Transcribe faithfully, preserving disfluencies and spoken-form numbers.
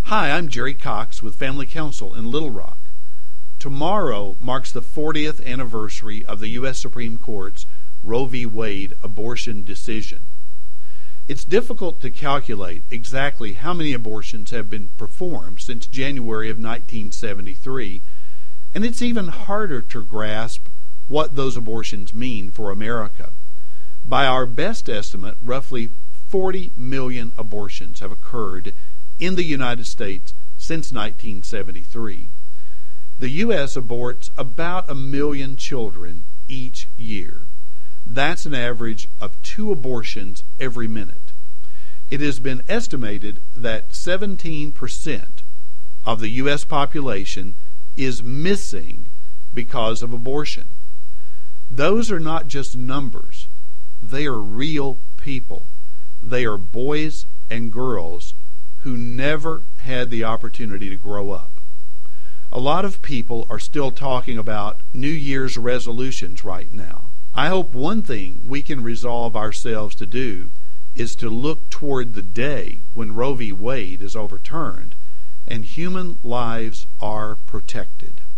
Hi, I'm Jerry Cox with Family Council in Little Rock. Tomorrow marks the fortieth anniversary of the U S Supreme Court's Roe v. Wade abortion decision. It's difficult to calculate exactly how many abortions have been performed since January of nineteen seventy-three, and it's even harder to grasp what those abortions mean for America. By our best estimate, roughly forty million abortions have occurred in the United States since nineteen seventy-three. The U S aborts about a million children each year. That's an average of two abortions every minute. It has been estimated that seventeen percent of the U S population is missing because of abortion. Those are not just numbers. They are real people. They are boys and girls who never had the opportunity to grow up. A lot of people are still talking about New Year's resolutions right now. I hope one thing we can resolve ourselves to do is to look toward the day when Roe v. Wade is overturned and human lives are protected.